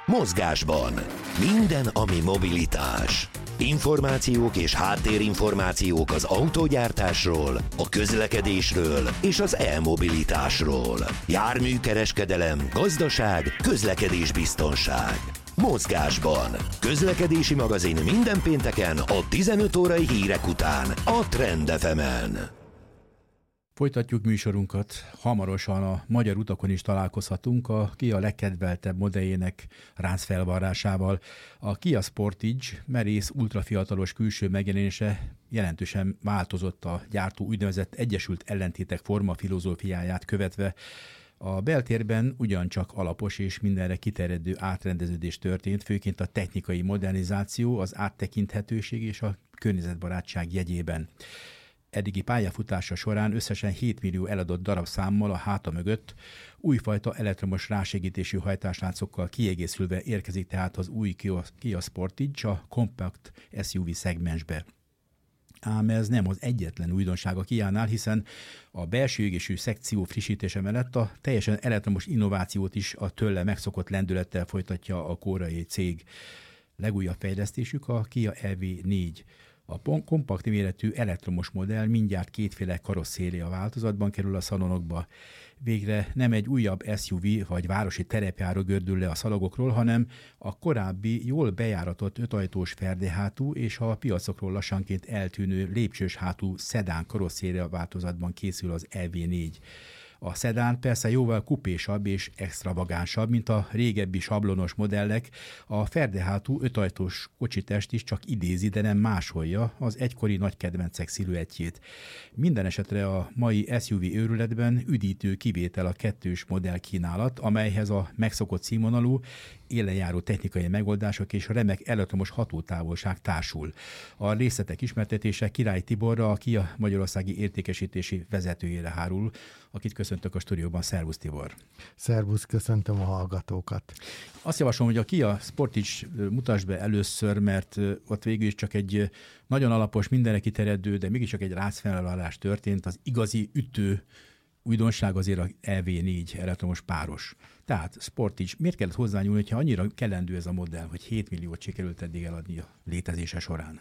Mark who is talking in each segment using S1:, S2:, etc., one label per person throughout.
S1: Mozgásban. Minden, ami mobilitás. Információk és háttérinformációk az autógyártásról, a közlekedésről és az e-mobilitásról. Járműkereskedelem, gazdaság, közlekedésbiztonság. Mozgásban. Közlekedési magazin minden pénteken a 15 órai hírek után a Trend FM-en.
S2: Folytatjuk műsorunkat. Hamarosan a magyar utakon is találkozhatunk a Kia legkedveltebb modelljének ráncfelvarrásával. A Kia Sportage merész ultrafiatalos külső megjelenése jelentősen változott a gyártó úgynevezett egyesült ellentétek formafilozófiáját követve. A beltérben ugyancsak alapos és mindenre kiterjedő átrendeződés történt, főként a technikai modernizáció, az áttekinthetőség és a környezetbarátság jegyében. Eddigi pályafutása során összesen 7 millió eladott darabszámmal a háta mögött újfajta elektromos rásegítésű hajtáslánccal kiegészülve érkezik tehát az új Kia Sportage a kompakt SUV szegmensbe. Ám ez nem az egyetlen újdonság a Kiánál, hiszen a belső égésű szekció frissítése mellett a teljesen elektromos innovációt is a tőle megszokott lendülettel folytatja a koreai cég. Legújabb fejlesztésük a Kia EV4. A kompakt méretű elektromos modell mindjárt kétféle karosszéria változatban kerül a szalonokba. Végre nem egy újabb SUV vagy városi terepjáró gördül le a szalagokról, hanem a korábbi, jól bejáratott 5-ajtós ferdehátú és a piacokról lassanként eltűnő lépcsős hátú szedán karosszéria változatban készül az EV4. A szedán persze jóval kupésabb és extravagánsabb, mint a régebbi sablonos modellek. A ferdehátú 5-ajtós kocsitest is csak idézi, de nem másolja az egykori nagy kedvencek sziluettjét. Minden esetre a mai SUV őrületben üdítő kivétel a kettős modell kínálat, amelyhez a megszokott színvonalú, élenjáró technikai megoldások és remek elektromos hatótávolság társul. A részletek ismertetése Király Tiborra, a Kia magyarországi értékesítési vezetőjére hárul, akit köszöntök a stúdióban. Szervusz, Tibor!
S3: Szervusz, köszöntöm a hallgatókat!
S2: Azt javaslom, hogy a Kia Sportage mutasd be először, mert ott végül is csak egy nagyon alapos, mindenre kiterjedő, de mégiscsak egy ráncfelvállalás történt, az igazi ütő újdonság azért a EV4 elektromos páros. Tehát Sportage, miért kellett hozzányúlni, hogyha annyira kellendő ez a modell, hogy 7 milliót sikerült eddig eladni a létezése során?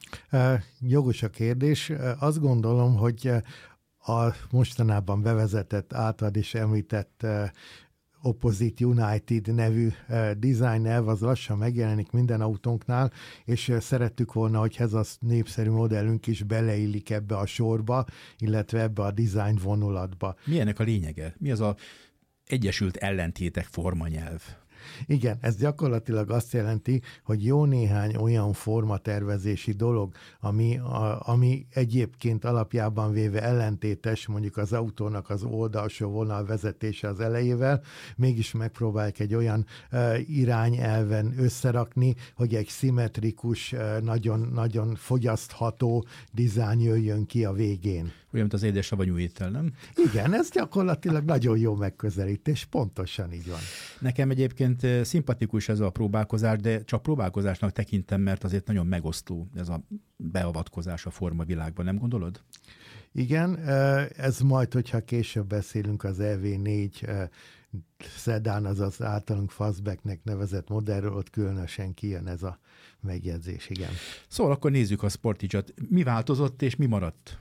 S3: Jogos a kérdés. Azt gondolom, hogy a mostanában bevezetett, általad is említett Opposite United nevű design elv az lassan megjelenik minden autónknál, és szerettük volna, hogy ez a népszerű modellünk is beleillik ebbe a sorba, illetve ebbe a design vonulatba.
S2: Mi ennek a lényege? Mi az a egyesült ellentétek formanyelv?
S3: Igen, ez gyakorlatilag azt jelenti, hogy jó néhány olyan formatervezési dolog, ami egyébként alapjában véve ellentétes mondjuk az autónak az oldalsó vonal vezetése az elejével, mégis megpróbálják egy olyan irányelven összerakni, hogy egy szimmetrikus, nagyon fogyasztható dizájn jöjjön ki a végén.
S2: Olyan, mint az édes savanyú étel, nem?
S3: Igen, ez gyakorlatilag nagyon jó megközelítés, pontosan így van.
S2: Nekem egyébként szimpatikus ez a próbálkozás, de csak próbálkozásnak tekintem, mert azért nagyon megosztó ez a beavatkozás a formavilágban, nem gondolod?
S3: Igen, ez majd, hogyha később beszélünk az EV4 szedán, azaz általunk fastbacknek nevezett modellről, ott különösen kijön ez a megjegyzés, igen.
S2: Szóval akkor nézzük a Sportage-ot. Mi változott és mi maradt?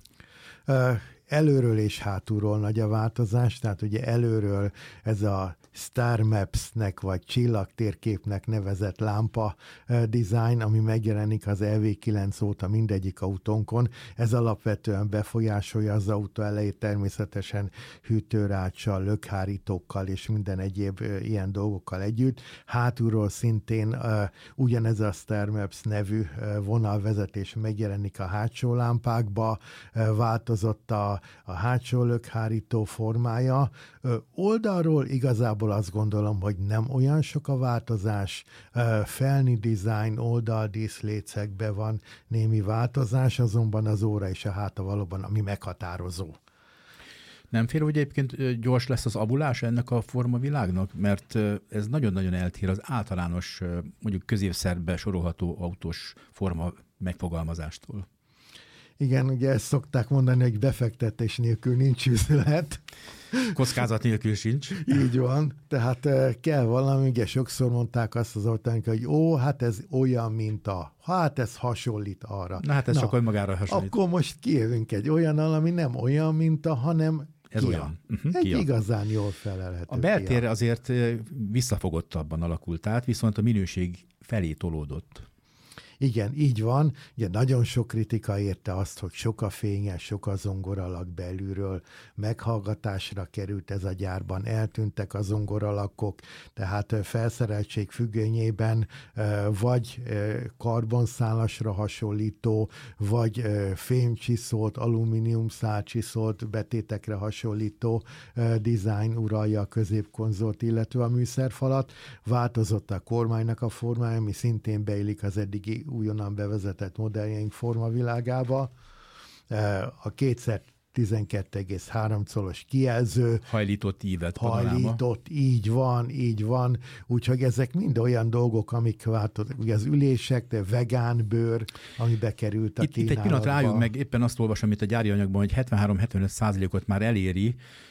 S3: Előről és hátulról nagy a változás, tehát ugye előről ez a Star Maps-nek vagy csillagtérképnek nevezett lámpa design, ami megjelenik az EV9 óta mindegyik autónkon. Ez alapvetően befolyásolja az autó elejét, természetesen hűtőráccsal, lökhárítókkal és minden egyéb ilyen dolgokkal együtt. Hátulról szintén ugyanez a Star Maps nevű vonalvezetés megjelenik a hátsó lámpákba, változott a hátsó lökhárító formája. Oldalról igazából azt gondolom, hogy nem olyan sok a változás. Felni design, oldaldíszlécekben van némi változás, azonban az óra és a háta valóban ami meghatározó.
S2: Nem fél, hogy egyébként gyors lesz az avulás ennek a formavilágnak? Mert ez nagyon-nagyon eltér az általános, mondjuk középszerbe sorolható autós forma megfogalmazástól.
S3: Igen, ugye ezt szokták mondani, hogy befektetés nélkül nincs üzlet.
S2: Kockázat nélkül sincs.
S3: Így van, tehát kell valami, ugye sokszor mondták azt az oltánik, hogy hát ez olyan, mint hát ez hasonlít arra.
S2: Na hát ez csak önmagára hasonlít.
S3: Akkor most kijövünk egy olyannal, ami nem olyan, mint hanem
S2: ez
S3: Kia.
S2: Olyan.
S3: Egy Kia. Igazán jól felelhető.
S2: A beltér azért visszafogottabban alakult át, viszont a minőség felé tolódott.
S3: Igen, így van. Ugye nagyon sok kritika érte azt, hogy sok a fényes, sok a zongoralak belülről, meghallgatásra került ez a gyárban, eltűntek a zongoralakok, tehát felszereltség függvényében vagy karbonszálasra hasonlító, vagy fémcsiszolt, alumíniumszálcsiszolt betétekre hasonlító dizájn uralja a középkonzolt, illetve a műszerfalat. Változott a kormánynak a formája, ami szintén beillik az eddigi újonnan bevezetett modelljeink formavilágába. A 2x12,3 colos kijelző.
S2: Hajlított ívet panoráma.
S3: Hajlított, így van. Úgyhogy ezek mind olyan dolgok, amik változtak. Ugye az ülések, de vegán bőr, ami bekerült a kínálatba.
S2: Itt egy pillanat rájön meg, éppen azt olvasom itt a gyári anyagban, hogy 73-75%-ot már eléri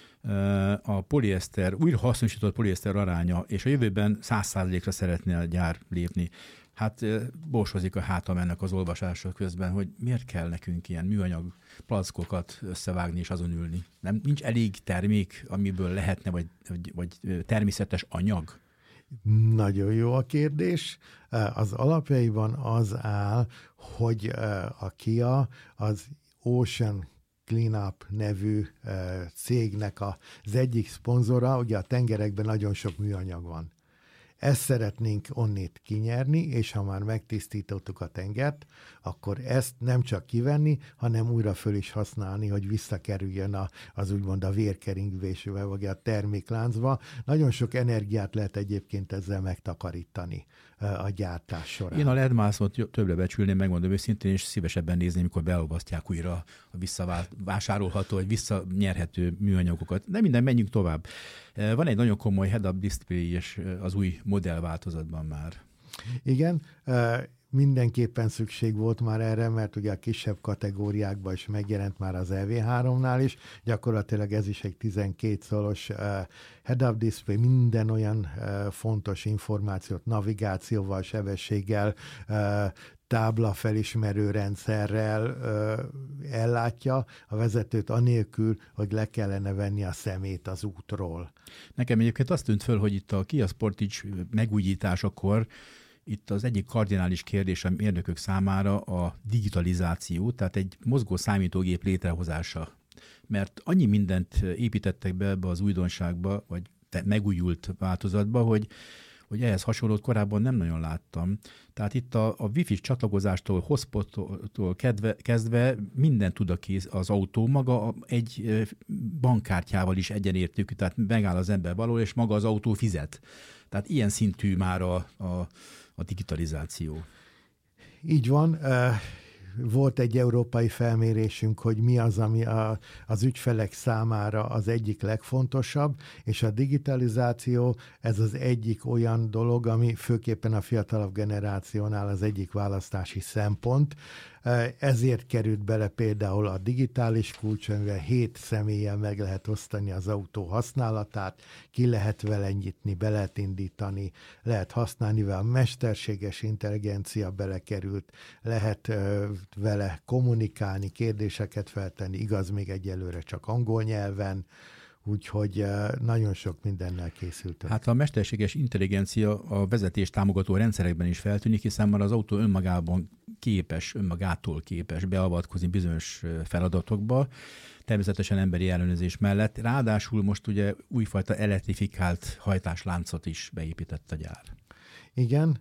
S2: a polieszter, újra hasznosított polieszter aránya, és a jövőben 100%-ra szeretne a gyár lépni. Hát borsozik a hátam ennek az olvasása közben, hogy miért kell nekünk ilyen műanyag palackokat összevágni és azon ülni. Nincs elég termék, amiből lehetne, vagy természetes anyag?
S3: Nagyon jó a kérdés. Az alapjaiban az áll, hogy a Kia az Ocean Cleanup nevű cégnek az egyik szponzora, ugye a tengerekben nagyon sok műanyag van. Ezt szeretnénk onnét kinyerni, és ha már megtisztítottuk a tengert, akkor ezt nem csak kivenni, hanem újra föl is használni, hogy visszakerüljön az úgymond a vérkeringésbe, vagy a termékláncba. Nagyon sok energiát lehet egyébként ezzel megtakarítani a gyártás során.
S2: Én a LED-mászot többre becsülném, megmondom őszintén, és szívesebben nézném, mikor beolvasztják újra a visszavásárolható, vagy visszanyerhető műanyagokat. De minden, menjünk tovább. Van egy nagyon komoly head-up display és az új modellváltozatban már.
S3: Igen, mindenképpen szükség volt már erre, mert ugye a kisebb kategóriákban is megjelent már az EV3-nál is, gyakorlatilag ez is egy 12 szoros head-up display, minden olyan fontos információt navigációval, sebességgel, tábla felismerő rendszerrel ellátja a vezetőt anélkül, hogy le kellene venni a szemét az útról.
S2: Nekem egyébként azt tűnt föl, hogy itt a Kia Sportage megújításakor itt az egyik kardinális kérdés a mérnökök számára a digitalizáció, tehát egy mozgó számítógép létrehozása. Mert annyi mindent építettek be ebbe az újdonságba, vagy megújult változatba, hogy ehhez hasonlót korábban nem nagyon láttam. Tehát itt a wifi csatlakozástól, hotspottól kezdve minden tud az autó, maga egy bankkártyával is egyenértékű, tehát megáll az ember valahol, és maga az autó fizet. Tehát ilyen szintű már a digitalizáció.
S3: Így van. Volt egy európai felmérésünk, hogy mi az, ami az ügyfelek számára az egyik legfontosabb, és a digitalizáció ez az egyik olyan dolog, ami főképpen a fiatalabb generációnál az egyik választási szempont. Ezért került bele például a digitális kulcs, amivel 7 személlyel meg lehet osztani az autó használatát, ki lehet vele nyitni, be lehet indítani, lehet használni, mivel a mesterséges intelligencia belekerült, lehet vele kommunikálni, kérdéseket feltenni, igaz, még egyelőre csak angol nyelven, úgyhogy nagyon sok mindennel készültünk.
S2: Hát a mesterséges intelligencia a vezetés támogató rendszerekben is feltűnik, hiszen már az autó önmagától képes beavatkozni bizonyos feladatokba, természetesen emberi ellenőrzés mellett. Ráadásul most ugye újfajta elektrifikált hajtásláncot is beépített a gyár.
S3: Igen,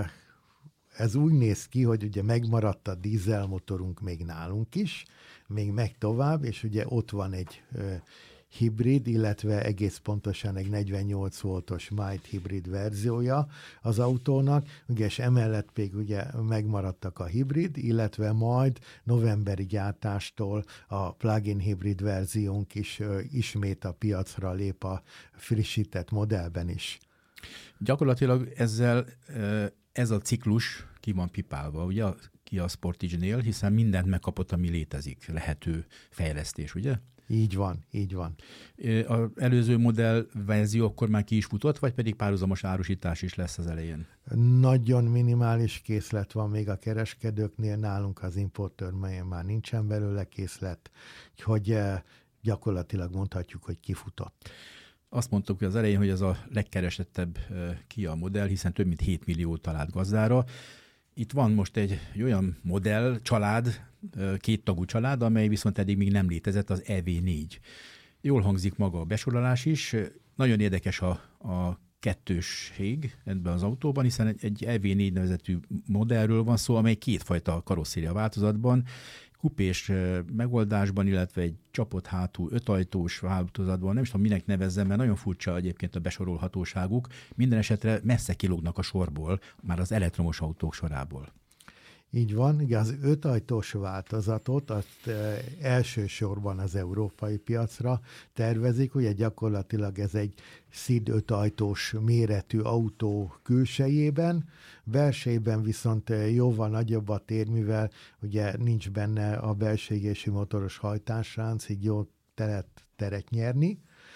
S3: ez úgy néz ki, hogy ugye megmaradt a dízelmotorunk még nálunk is, még meg tovább, és ugye ott van egy hibrid, illetve egész pontosan egy 48 voltos mild hibrid verziója az autónak, ugye, és emellett még ugye megmaradtak a hibrid, illetve majd novemberi gyártástól a plug-in hibrid verziónk is ismét a piacra lép a frissített modellben is.
S2: Gyakorlatilag ezzel ez a ciklus ki van pipálva. Ugye a Kia Sportage-nél, hiszen mindent megkapott, ami létezik, lehető fejlesztés, ugye?
S3: Így van, így van.
S2: Az előző modell verzió akkor már ki is futott, vagy pedig párhuzamos árusítás is lesz az elején?
S3: Nagyon minimális készlet van még a kereskedőknél, nálunk az importőr melyen már nincsen belőle készlet, úgyhogy gyakorlatilag mondhatjuk, hogy kifutott.
S2: Azt mondtuk hogy az elején, hogy ez a legkeresettebb Kia modell, hiszen több mint 7 millió talált gazdára. Itt van most egy olyan modell, család, 2 tagú család, amely viszont eddig még nem létezett, az EV4. Jól hangzik maga a besorolás is. Nagyon érdekes a kettősség ebben az autóban, hiszen egy EV4 nevezetű modellről van szó, amely kétfajta karosszéria változatban, kupés megoldásban, illetve egy csapott hátú 5 ajtós változatban, nem is tudom minek nevezzem, mert nagyon furcsa egyébként a besorolhatóságuk, minden esetre messze kilógnak a sorból, már az elektromos autók sorából.
S3: Így van, ugye az 5 ajtós változatot azt elsősorban az európai piacra tervezik, ugye gyakorlatilag ez egy SID 5 ajtós méretű autó külsejében, belsejében viszont jóval nagyobb a tér, mivel ugye nincs benne a belső égésű motoros hajtásránc, így jó teret nyerni.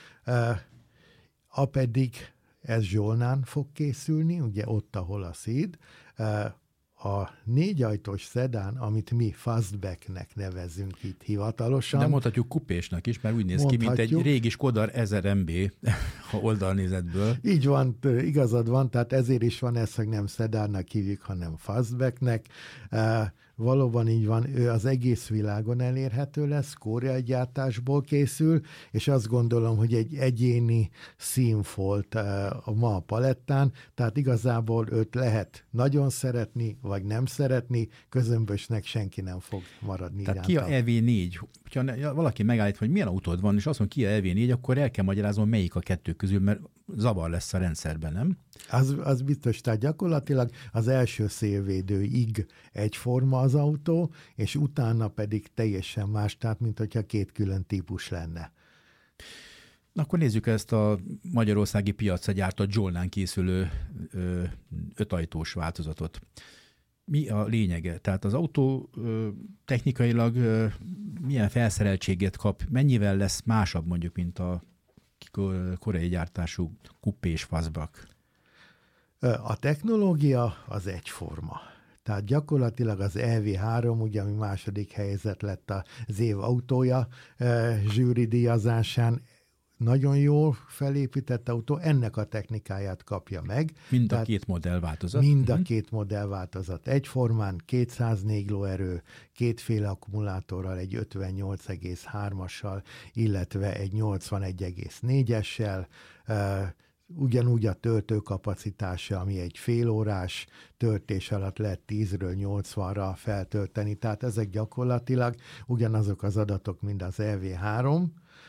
S3: Pedig ez Zsolnán fog készülni, ugye ott, ahol a SID, a 4 ajtós szedán, amit mi fastbacknek nevezünk itt hivatalosan.
S2: De mondhatjuk kupésnak is, mert úgy néz ki, mint egy régi Skoda 1000 MB a oldalnézetből.
S3: Így van, igazad van, tehát ezért is van ez, hogy nem szedánnak hívjuk, hanem fastbacknek. Valóban így van, ő az egész világon elérhető lesz, koreai gyártásból készül, és azt gondolom, hogy egy egyéni színfolt ma a palettán, tehát igazából őt lehet nagyon szeretni, vagy nem szeretni, közömbösnek senki nem fog maradni.
S2: Tehát Kia EV4, ha valaki megállít, hogy milyen autód van, és azt mondja Kia EV4, akkor el kell magyaráznom, melyik a kettő közül, mert zavar lesz a rendszerben, nem?
S3: Az biztos, tehát gyakorlatilag az első szélvédőig egyforma az autó, és utána pedig teljesen más, tehát mint hogyha 2 külön típus lenne.
S2: Akkor nézzük ezt a magyarországi piacra gyártott Zsolnán készülő 5 ajtós változatot. Mi a lényege? Tehát az autó technikailag milyen felszereltséget kap, mennyivel lesz másabb mondjuk, mint a koreai gyártású kupés fastback?
S3: A technológia az egyforma. Tehát gyakorlatilag az EV3, ugye, ami második helyzet lett az év autója zsűri díjazásán, nagyon jól felépített autó, ennek a technikáját kapja meg.
S2: Mind a 2 modellváltozat?
S3: Mind a 2 modellváltozat egyformán, 204 lóerő, 2 féle akkumulátorral, egy 58,3-assal, illetve egy 81,4-essel, ugyanúgy a töltőkapacitása, ami egy fél órás töltés alatt lehet 10-ről 80-ra feltölteni, tehát ezek gyakorlatilag ugyanazok az adatok, mint az EV3,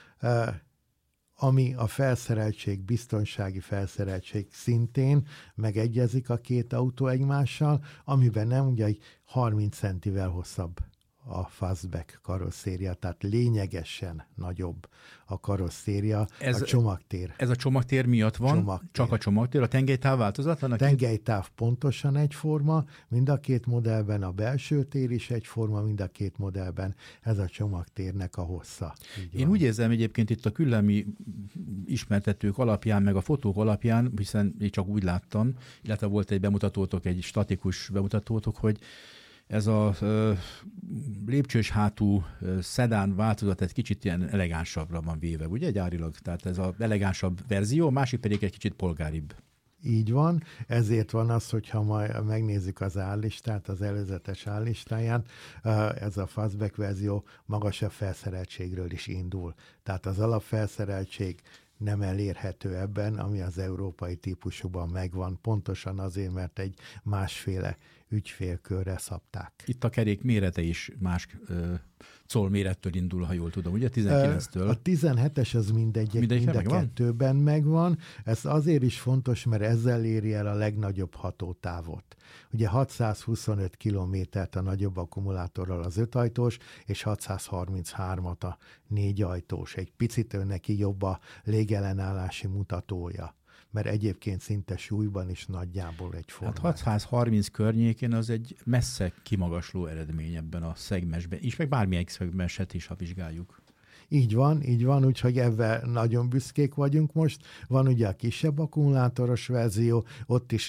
S3: ami a felszereltség, biztonsági felszereltség szintén megegyezik a 2 autó egymással, amiben nem, ugye egy 30 centivel hosszabb a fastback karosszéria, tehát lényegesen nagyobb a karosszéria, a csomagtér.
S2: Ez a csomagtér miatt van?
S3: Csomagtér.
S2: Csak a csomagtér, a tengelytáv változatlan?
S3: A tengelytáv pontosan egyforma, mind a 2 modellben a belső tér is egyforma, mind a 2 modellben ez a csomagtérnek a hossza.
S2: Én úgy érzem egyébként itt a küllemi ismertetők alapján, meg a fotók alapján, hiszen én csak úgy láttam, illetve volt egy bemutatótok, egy statikus bemutatótok, hogy ez a lépcsős hátú szedán változat egy kicsit ilyen elegánsabbra van véve, ugye gyárilag? Tehát ez az elegánsabb verzió, a másik pedig egy kicsit polgáribb.
S3: Így van, ezért van az, hogyha majd megnézzük az állistát, az előzetes állistáján, ez a fastback verzió magasabb felszereltségről is indul. Tehát az alapfelszereltség nem elérhető ebben, ami az európai típusúban megvan, pontosan azért, mert egy másféle ügyfélkörre szabták.
S2: Itt a kerék mérete is más coll mérettől indul, ha jól tudom, ugye 19-től?
S3: A 17-es az mind a kettőben megvan. Ez azért is fontos, mert ezzel éri el a legnagyobb hatótávot. Ugye 625 kilométert a nagyobb akkumulátorral az 5 ajtós, és 633-at a 4 ajtós. Egy picit neki jobb a légellenállási mutatója. mert egyébként szinte súlyban is nagyjából egyforma.
S2: Hát 630 környékén az egy messze kimagasló eredmény ebben a szegmensben, és meg bármilyen szegmenset is, ha vizsgáljuk.
S3: Így van, úgyhogy ebben nagyon büszkék vagyunk most. Van ugye a kisebb akkumulátoros verzió, ott is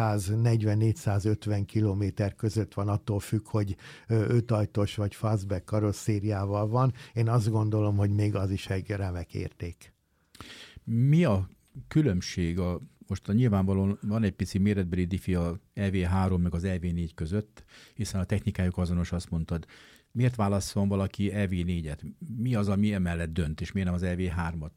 S3: 440-450 kilométer között van, attól függ, hogy 5 ajtós vagy fastback karosszériával van. Én azt gondolom, hogy még az is egy remek érték.
S2: Mi a különbség most nyilvánvalóan van egy pici méretbeli diffi a EV3 meg az EV4 között, hiszen a technikájuk azonos, azt mondtad. Miért válasszon valaki EV4-et? Mi az, ami emellett dönt, és miért nem az EV3-at?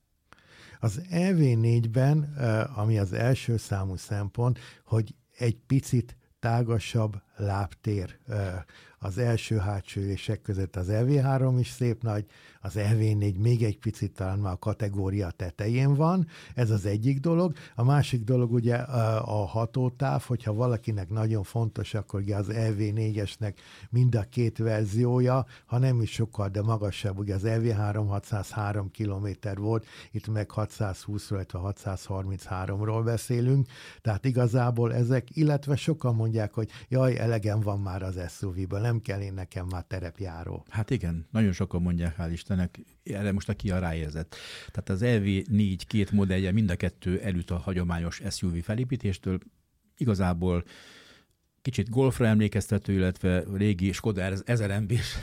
S2: Az
S3: EV4-ben, ami az első számú szempont, hogy egy picit tágasabb lábtér az első-hátsó ülések között. Az EV3 is szép nagy, az EV4 még egy picit talán már a kategória tetején van, ez az egyik dolog. A másik dolog ugye a hatótáv, hogyha valakinek nagyon fontos, akkor ugye az EV4-esnek mind a két verziója, ha nem is sokkal, de magasabb, ugye az EV3 603 km volt, itt meg 620-ról, illetve 633-ról beszélünk, tehát igazából ezek, illetve sokan mondják, hogy jaj, elegem van már az SUV-ből, nem kell én nekem már terepjáró.
S2: Hát igen, nagyon sokan mondják, hál' Istennek, erre most a Kia ráérzett. Tehát az EV4 két modellje, mind a kettő elüt a hagyományos SUV felépítéstől, igazából kicsit Golfra emlékeztető, illetve régi Skoda 1000 MB-s.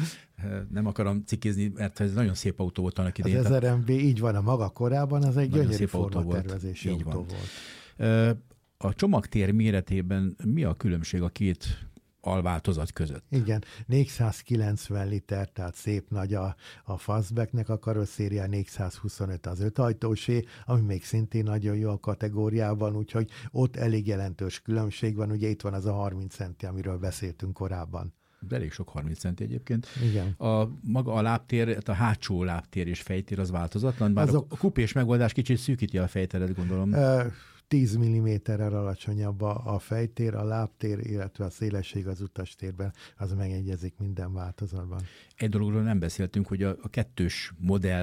S2: Nem akarom cikizni, mert ez nagyon szép autó volt annak idején.
S3: Az 1000 MB így van a maga korában, az egy gyönyörű formatervezési autó volt.
S2: A csomagtér méretében mi a különbség a két alváltozat között?
S3: Igen, 490 liter, tehát szép nagy a fastbacknek a karosszéria, 425 az 5 ajtósé, ami még szintén nagyon jó a kategóriában, úgyhogy ott elég jelentős különbség van, ugye itt van az a 30 centi, amiről beszéltünk korábban.
S2: De elég sok 30 centi egyébként.
S3: Igen.
S2: Maga a lábtér, a hátsó lábtér és fejtér az változatlan, bár a kupés megoldás kicsit szűkíti a fejteret, gondolom.
S3: 10 mm-rel alacsonyabb a fejtér, a lábtér, illetve a szélesség az utastérben, az megegyezik minden változatban.
S2: Egy dologról nem beszéltünk, hogy a kettős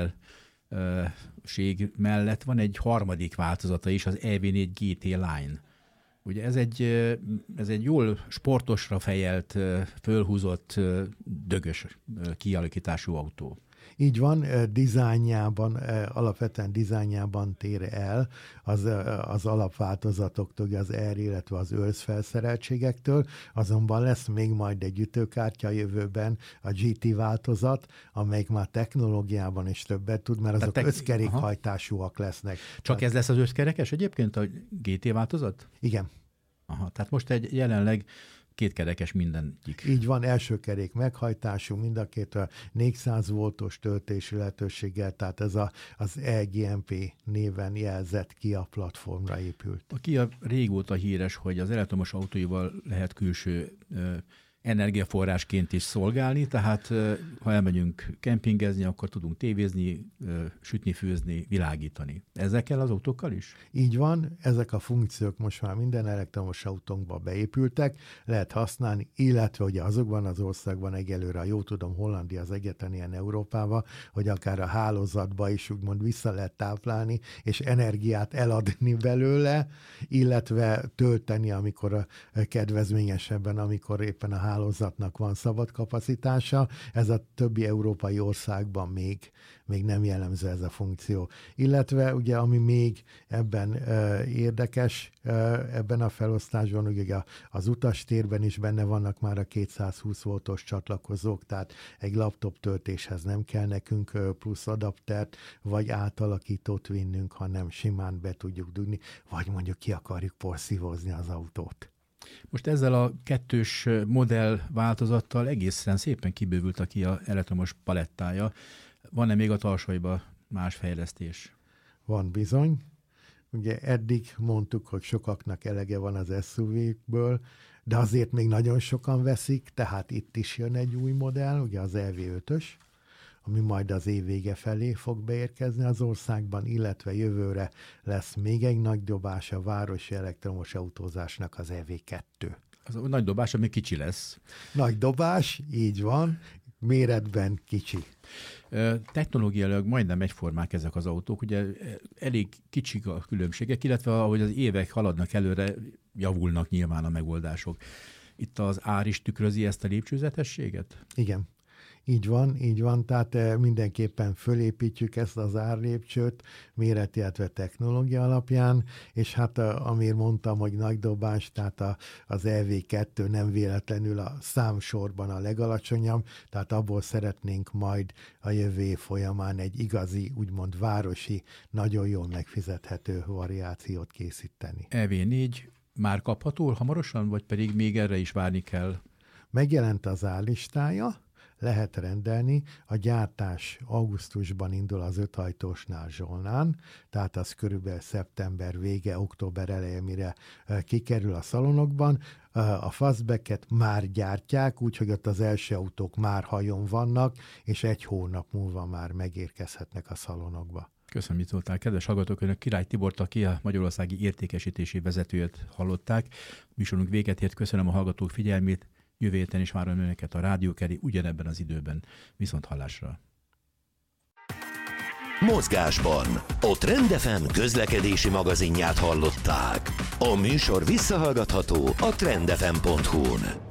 S2: modellség mellett van egy harmadik változata is, az EV4 GT Line. Ugye ez egy jól sportosra fejelt, fölhúzott, dögös kialakítású autó.
S3: Így van, alapvetően dizájnjában tér el az alapváltozatoktól, az R, illetve az őrsz felszereltségektől, azonban lesz még majd egy ütőkártya jövőben, a GT változat, amelyik már technológiában is többet tud, mert azok összkerékhajtásúak lesznek.
S2: Csak ez lesz az összkerekes egyébként, a GT változat?
S3: Igen.
S2: Aha, tehát most jelenleg kétkerekes mindegyik.
S3: Így van, első kerék meghajtású, mind a két 400 voltos töltési lehetőséggel, tehát ez az eGMP néven jelzett Kia platformra épült.
S2: A Kia régóta híres, hogy az elektromos autóival lehet külső energiaforrásként is szolgálni, tehát ha elmegyünk kempingezni, akkor tudunk tévézni, sütni, főzni, világítani. Ezekkel az autókkal is?
S3: Így van, ezek a funkciók most már minden elektromos autónkba beépültek, lehet használni, illetve ugye azokban az országban egyelőre, jó tudom, Hollandia az egyetlen ilyen Európában, hogy akár a hálózatba is úgymond vissza lehet táplálni, és energiát eladni belőle, illetve tölteni, amikor kedvezményesebben, amikor éppen a hálózatnak van szabad kapacitása, ez a többi európai országban még nem jellemző ez a funkció. Illetve ugye, ami még ebben érdekes, ebben a felosztásban, ugye az utastérben is benne vannak már a 220 voltos csatlakozók, tehát egy laptop töltéshez nem kell nekünk plusz adaptert, vagy átalakítót vinnünk, hanem simán be tudjuk dugni, vagy mondjuk ki akarjuk porszívózni az autót.
S2: Most ezzel a kettős modell változattal egészen szépen kibővült a Kia elektromos palettája. Van-e még a tarsajban más fejlesztés?
S3: Van bizony. Ugye eddig mondtuk, hogy sokaknak elege van az SUV-ből, de azért még nagyon sokan veszik, tehát itt is jön egy új modell, ugye az EV5-ös, ami majd az év vége felé fog beérkezni az országban, illetve jövőre lesz még egy nagy dobás a városi elektromos autózásnak, az EV2.
S2: Az a nagy dobás, ami kicsi lesz.
S3: Nagy dobás, így van. méretben kicsi.
S2: Technológiailag majdnem egyformák ezek az autók, ugye elég kicsik a különbségek, illetve ahogy az évek haladnak előre, javulnak nyilván a megoldások. Itt az ár is tükrözi ezt a lépcsőzetességet?
S3: Igen. Így van, tehát mindenképpen fölépítjük ezt az árlépcsőt méret, illetve technológia alapján, és hát amire mondtam, hogy nagy dobás, tehát az EV2 nem véletlenül a számsorban a legalacsonyabb, tehát abból szeretnénk majd a jövő év folyamán egy igazi, úgymond városi, nagyon jól megfizethető variációt készíteni.
S2: EV4 már kapható hamarosan, vagy pedig még erre is várni kell?
S3: Megjelent az árlistája, lehet rendelni. A gyártás augusztusban indul az 5 ajtósnál Zsolnán, tehát az körülbelül szeptember vége, október eleje, mire kikerül a szalonokban. A fastbacket már gyártják, úgyhogy ott az első autók már hajón vannak, és 1 hónap múlva már megérkezhetnek a szalonokba.
S2: Köszönöm, itt voltál. Kedves hallgatók, Önök Király Tibort, aki a magyarországi értékesítési vezetőjét hallották. Műsorunk véget ért, köszönöm a hallgatók figyelmét. Jövő héten is várom Önöket a Rádió Keri ugyanebben az időben. Viszont hallásra!
S1: Mozgásban a Trend FM közlekedési magazinját hallották. A műsor visszahallgatható a trendfm.hu-n.